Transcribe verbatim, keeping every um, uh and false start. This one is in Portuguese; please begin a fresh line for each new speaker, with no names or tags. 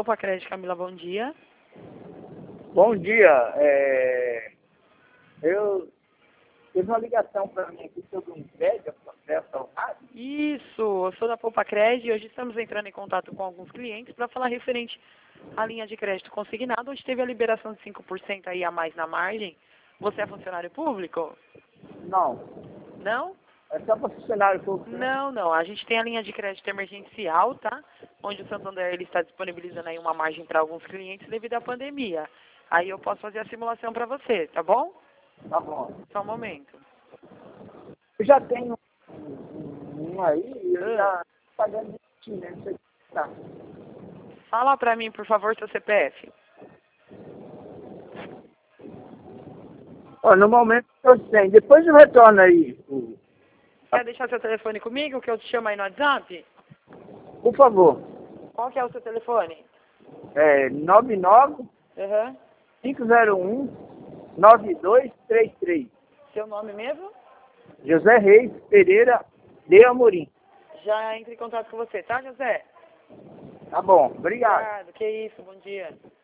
Poupa Crédito, Camila, bom dia.
Bom dia. É... Eu tive uma ligação para mim aqui sobre um crédito, processo ao rádio.
Isso, eu sou da Poupa Crédito e hoje estamos entrando em contato com alguns clientes para falar referente à linha de crédito consignado, onde teve a liberação de cinco por cento aí a mais na margem. Você é funcionário público?
Não,
Não?
é só para funcionário público. né?
Não, não. A gente tem a linha de crédito emergencial, tá? Onde o Santander ele está disponibilizando aí uma margem para alguns clientes devido à pandemia. Aí eu posso fazer a simulação para você, tá bom?
Tá bom.
Só um momento.
Eu já tenho um, um aí, eu
Ah.
já tô pagando direitinho, né? Não sei se tá.
Fala para mim, por favor, seu C P F.
Ó, no momento eu tenho. Depois eu retorno aí. o-
Quer deixar seu telefone comigo, que eu te chamo aí no WhatsApp?
Por favor.
Qual que é o seu telefone?
É nove nove
Aham.
cinco zero um nove dois três três.
Seu nome mesmo?
José Reis Pereira de Amorim.
Já entre em contato com você, tá, José?
Tá bom. Obrigado.
Obrigado, que isso, bom dia.